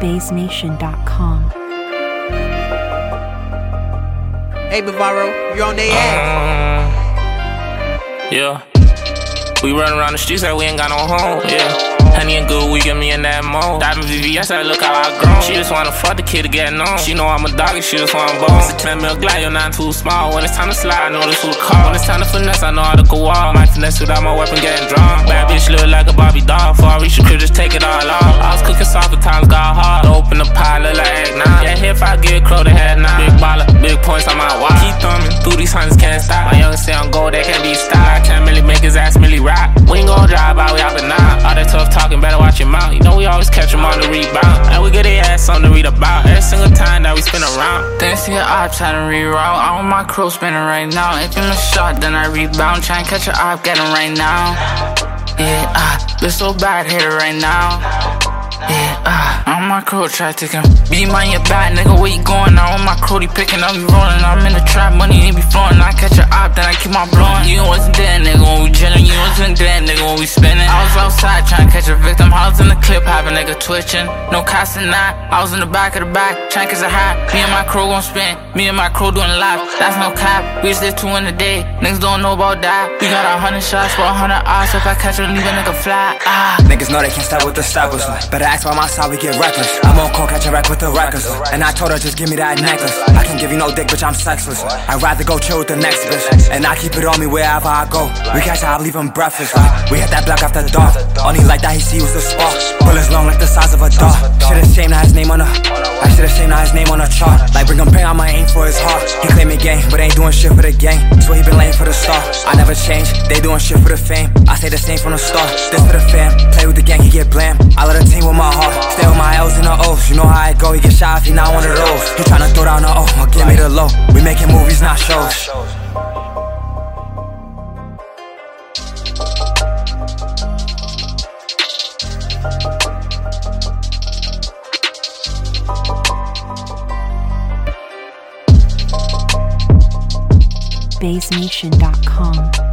BaseNation.com. Hey, Bavaro, you're on their ass. Yeah. We run around the streets like we ain't got no home, yeah. Honey and good, we get me in that mode. Diving VVS, I look how I grown. She just wanna fuck the kid to get known. She know I'm a dog and she just wanna bone. It's a 10 mil glide, you're not too small. When it's time to slide, I know this who to call. When it's time to finesse, I know how to go off. My finesse without my weapon getting drawn. Bad bitch look like a Barbie doll. Before I reach the crib, just take it all off. I was cooking soft, the times got hard. Open the pie, look like egg now. Yeah, if I get crow, they had now. Big baller, big points on my watch. Keep thumbing through these hundreds, can't stop. My youngest say I'm gold, they can't be stopped. I can't really make his ass really rock. We ain't gon' drive out, we out the nine. All that tough talking, better watch your mouth. You know we always catch them on the rebound. And we get their ass something to read about. Every single time that we spin around. Then see an op trying to reroute. I want my crew spinning right now. If you miss shot, then I rebound. Try and catch an op, get him right now. Yeah, this so bad, hit it right now. Yeah, I'm my crew, try to take him. Be on your back, nigga, where you going? I want my crew, they picking up, you rolling. I'm in the trap, money ain't be flowing. I catch an op, then I keep on blowing. You wasn't there, nigga, when we chillin'. You wasn't there, nigga, when we spinning. I was outside trying to catch a victim. I was in the clip, have a nigga twitching. No casting that. I was in the back of the back, trying to catch a hat. Me and my crew gon' spin. Me and my crew doing live. That's no cap. We just did 2 in a day. Niggas don't know about that. We got 100 shots for 100 odds. If I catch her, leave a nigga fly. Niggas know they can't stop with the stoppers. Better ask by my side, we get reckless. I'm on call, catch a wreck with the records. And I told her, just give me that necklace. I can't give you no dick, bitch, I'm sexless. I'd rather go chill with the next bitch. And I keep it on me wherever I go. We catch her, I leave him breathless. We hit that block after dark. Only like that, he see was the spark. Bullets long like the size of a dog. Should've shamed his name on the. I should've shamed his name on the chart. Like bring him pain, I'ma aim for his heart. He claiming gang, but ain't doing shit for the gang. So he been laying for the star. I never change, they doing shit for the fame. I say the same from the start. This for the fam, play with the gang, he get blam. I let the team with my heart. Stay with my L's and the O's. You know how it go, he get shot if he not one of those. He tryna throw down the O, or give me the low. We making movies, not shows. BaseNation.com.